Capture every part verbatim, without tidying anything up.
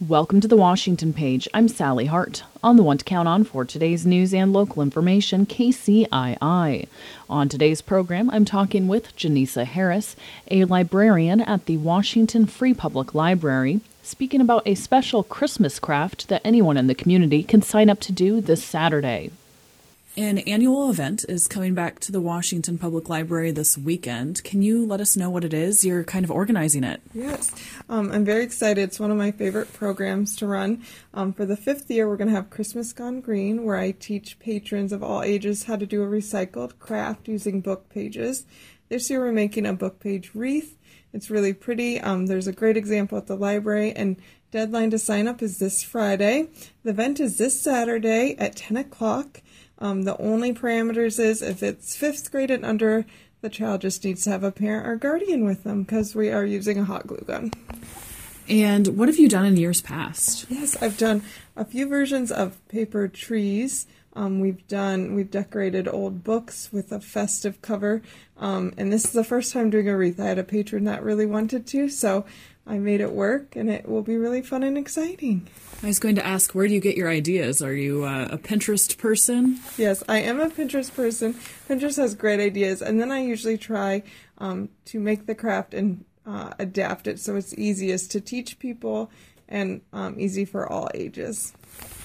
Welcome to the Washington Page. I'm Sally Hart. On the one to count on for today's news and local information, K C I I. On today's program, I'm talking with Janisa Harris, a librarian at the Washington Free Public Library, speaking about a special Christmas craft that anyone in the community can sign up to do this Saturday. An annual event is coming back to the Washington Public Library this weekend. Can you let us know what it is? You're kind of organizing it. Yes, um, I'm very excited. It's one of my favorite programs to run. Um, for the fifth year, we're going to have Christmas Gone Green, where I teach patrons of all ages how to do a recycled craft using book pages. This year, we're making a book page wreath. It's really pretty. Um, there's a great example at the library, and deadline to sign up is this Friday. The event is this Saturday at ten o'clock. Um, the only parameters is if it's fifth grade and under, the child just needs to have a parent or guardian with them because we are using a hot glue gun. And what have you done in years past? Yes, I've done a few versions of paper trees. Um, we've done, we've decorated old books with a festive cover. Um, and this is the first time doing a wreath. I had a patron that really wanted to, so I made it work, and it will be really fun and exciting. I was going to ask, where do you get your ideas? Are you uh, a Pinterest person? Yes, I am a Pinterest person. Pinterest has great ideas, and then I usually try um, to make the craft and uh, adapt it so it's easiest to teach people and um, easy for all ages.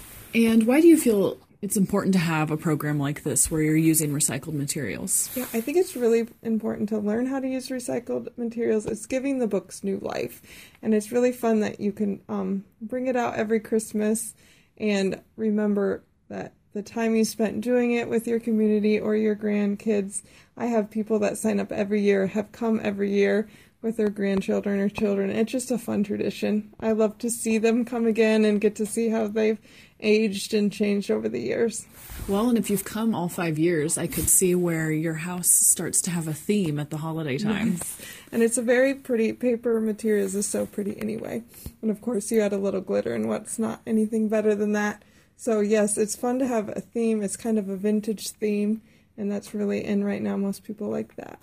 And why do you feel it's important to have a program like this where you're using recycled materials? Yeah, I think it's really important to learn how to use recycled materials. It's giving the books new life. And it's really fun that you can um, bring it out every Christmas and remember that the time you spent doing it with your community or your grandkids. I have people that sign up every year, have come every year with their grandchildren or children. It's just a fun tradition. I love to see them come again and get to see how they've aged and changed over the years. Well, and if you've come all five years, I could see where your house starts to have a theme at the holiday time. Yes. And it's a very pretty, paper materials is so pretty anyway. And of course you add a little glitter, and what's not anything better than that. So yes, it's fun to have a theme. It's kind of a vintage theme, and that's really in right now. Most people like that.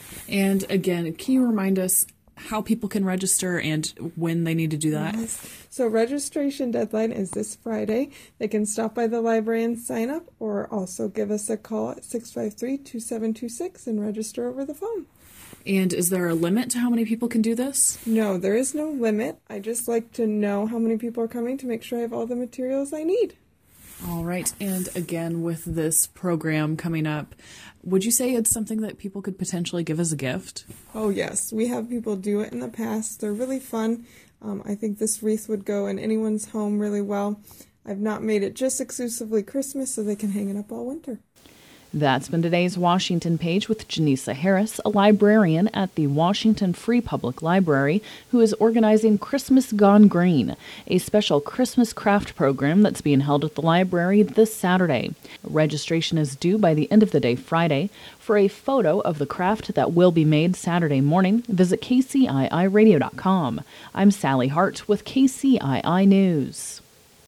And again, can you remind us how people can register and when they need to do that? Yes. So registration deadline is this Friday. They can stop by the library and sign up, or also give us a call at six five three, two seven two six and register over the phone. And is there a limit to how many people can do this? No, there is no limit. I just like to know how many people are coming to make sure I have all the materials I need. All right. And again, with this program coming up, would you say it's something that people could potentially give as a gift? Oh, yes. We have people do it in the past. They're really fun. Um, I think this wreath would go in anyone's home really well. I've not made it just exclusively Christmas so they can hang it up all winter. That's been today's Washington Page with Janisa Harris, a librarian at the Washington Free Public Library, who is organizing Christmas Gone Green, a special Christmas craft program that's being held at the library this Saturday. Registration is due by the end of the day Friday. For a photo of the craft that will be made Saturday morning, visit K C I I radio dot com. I'm Sally Hart with K C I I News.